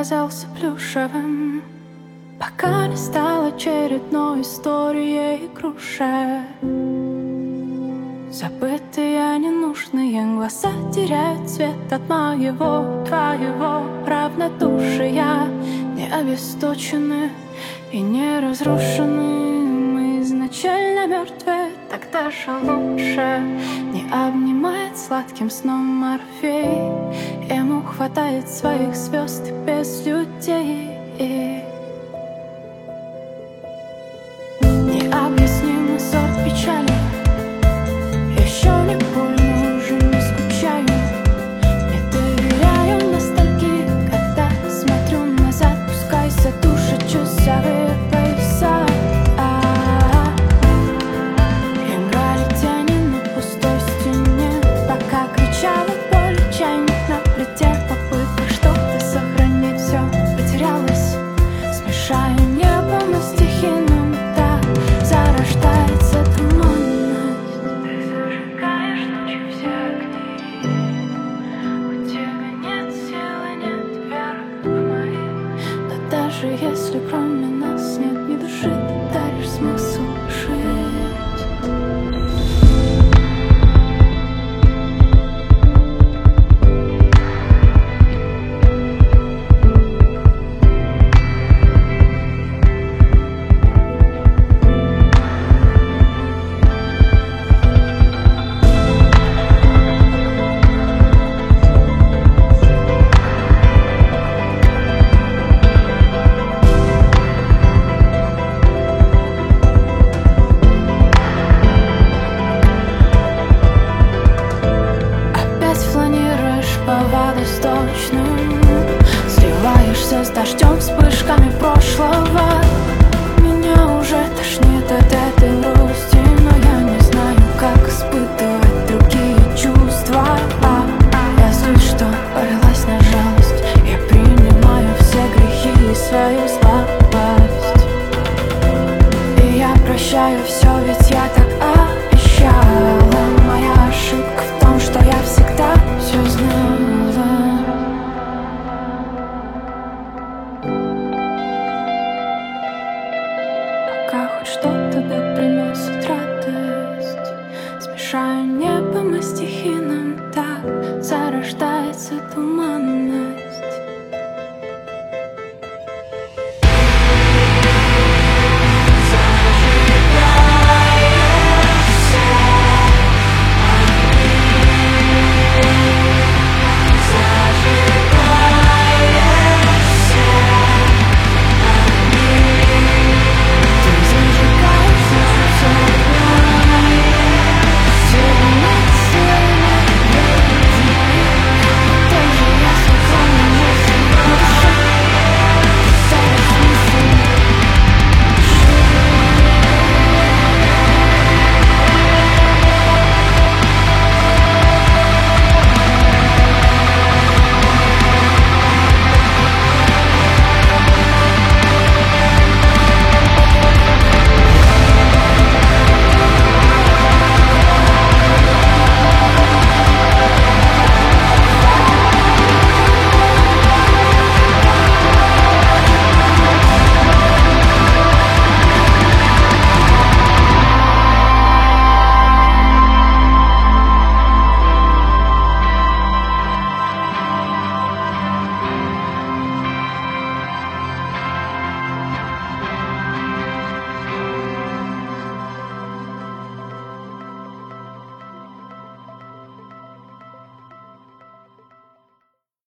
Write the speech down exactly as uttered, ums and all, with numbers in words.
казался плюшевым, пока не стал очередной историей игрушек. Забытые, ненужные глаза теряют цвет от моего, твоего равнодушия. Не обесточены и не разрушены, мы изначально мертвы, так даже лучше. Не обнимает сладким сном Морфей, ему хватает своих звезд и без людей. Необъяснимый сорт печали, еще не больно, уже не скучаю. Не доверяю ностальгии, когда смотрю назад. Пускай задушат часовые пояса. Играли тени на пустой стене, пока кричала боль, чайник на плите. Попытка что-то сохранить, все потерялось, смешая небо на стихийном. Так зарождается туманность. Ты зажигаешь ночью все огни, у тебя нет силы, нет веры в мои. Но даже если кроме нас нет ни души, ты даришь смысл жить. По водосточным сливаешься с дождем, вспышками прошлого. Меня уже тошнит от этой грусти, но я не знаю, как испытывать другие чувства. Я злюсь, что повелась на жалость, я принимаю все грехи и свою слабость. И я прощаю все, ведь я так обещала. Моя ошибка в том, что я всегда все знала. Пока хоть что-то да приносит радость, смешая небо на стихийном, так зарождается туман.